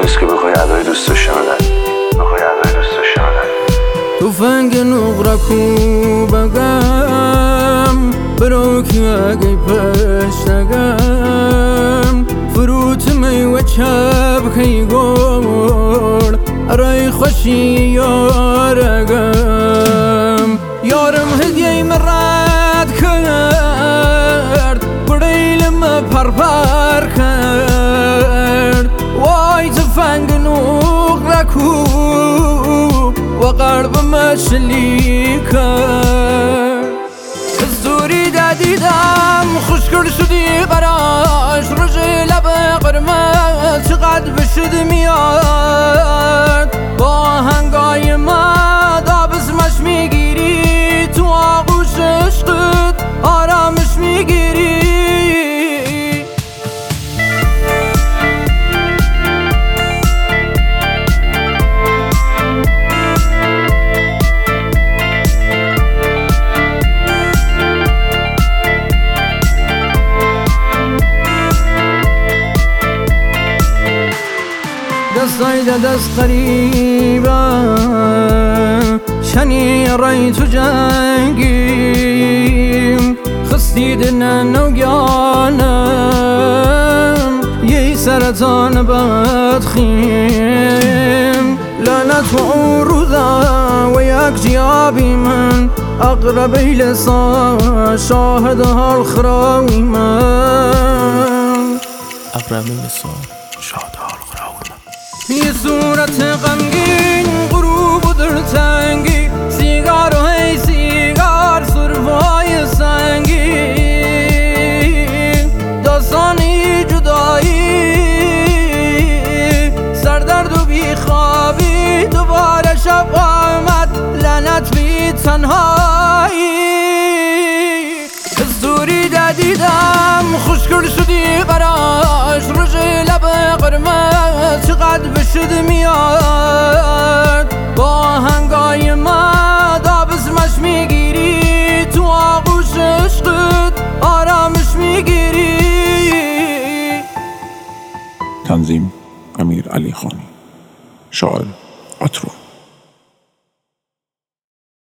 نیست که بخوای ادای دوستش شنودن، بخوای ادای دوستش شنودن. تفنگ نقرکو بگم بروکی اگه پشتگم فروت میوه چپ کی گل ارای خوشی یارگم یارم هدیه مرد کرد بریلم پرپر کرد وای تفنگ نقرکو و قلبم شلیک کرد زوری دادیدم خوشگل شدی براش رژ لب قرمز چقدر بشد میاد با هنگای ما دابزمش میگیری تو آغوش عشقت آرامش میگیری دستای دست قریبا شنی رای تو جنگیم خستی دلن نوگانم یه سرطان بدخیم لعنت و رودا و یک جیابی من اقربی لسان شاهد حال خراوی من اقربی لسان شاهد حال خراوی من یه صورت غمگین غروب و دلتنگی سیگار و هی سیگار سرفای سنگین داستانی جدایی سردرد و بیخوابی دوباره شب آمد لعنت بی تنهایی زوری دادیدم خوشگل شدی براش رژ لب قرمز چقدر بشد میاد با هنگای ما دابزمش میگیری تو آغوش عشقت آرامش میگیری. تنظیم امیر علی خانی، شاعر عطرو.